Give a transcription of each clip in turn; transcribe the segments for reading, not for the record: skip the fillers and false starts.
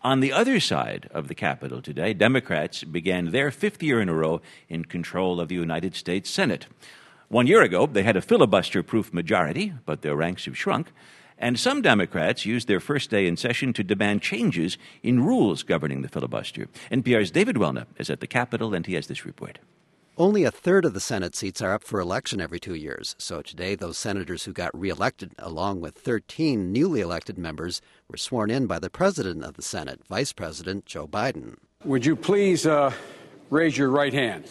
On the other side of the Capitol today, Democrats began their fifth year in a row in control of the United States Senate. 1 year ago, they had a filibuster-proof majority, but their ranks have shrunk. And some Democrats used their first day in session to demand changes in rules governing the filibuster. NPR's David Welna is at the Capitol, and he has this report. Only a third of the Senate seats are up for election every 2 years. So today, those senators who got reelected, along with 13 newly elected members, were sworn in by the president of the Senate, Vice President Joe Biden. Would you please raise your right hand?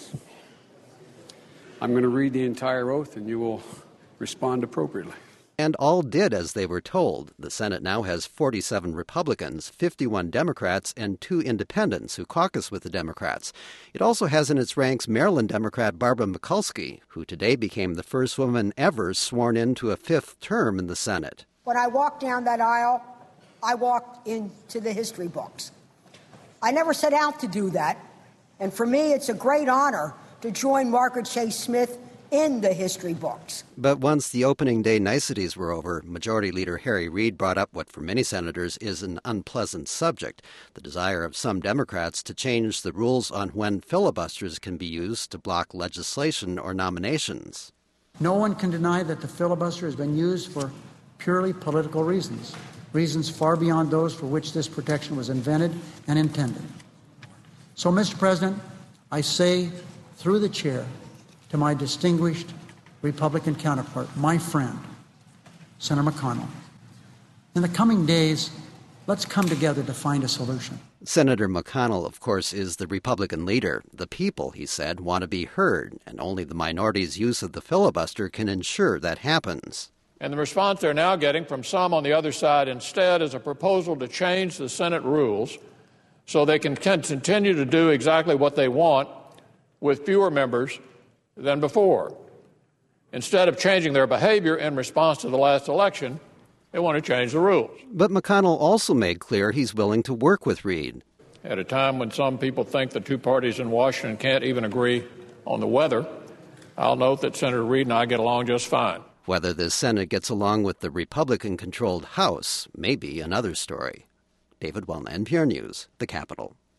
I'm going to read the entire oath, and you will respond appropriately. And all did as they were told. The Senate now has 47 Republicans, 51 Democrats, and 2 independents who caucus with the Democrats. It also has in its ranks Maryland Democrat Barbara Mikulski, who today became the first woman ever sworn into a 5th term in the Senate. When I walked down that aisle, I walked into the history books. I never set out to do that, and for me it's a great honor to join Margaret Chase Smith in the history books. But once the opening day niceties were over, Majority Leader Harry Reid brought up what for many senators is an unpleasant subject, the desire of some Democrats to change the rules on when filibusters can be used to block legislation or nominations. No one can deny that the filibuster has been used for purely political reasons far beyond those for which this protection was invented and intended. So, Mr. President, I say through the chair to my distinguished Republican counterpart, my friend, Senator McConnell, in the coming days, let's come together to find a solution. Senator McConnell, of course, is the Republican leader. The people, he said, want to be heard, and only the minority's use of the filibuster can ensure that happens. And the response they're now getting from some on the other side instead is a proposal to change the Senate rules so they can continue to do exactly what they want with fewer members than before. Instead of changing their behavior in response to the last election, they want to change the rules. But McConnell also made clear he's willing to work with Reid. At a time when some people think the two parties in Washington can't even agree on the weather, I'll note that Senator Reid and I get along just fine. Whether the Senate gets along with the Republican-controlled House may be another story. David Welna, NPR News, the Capitol.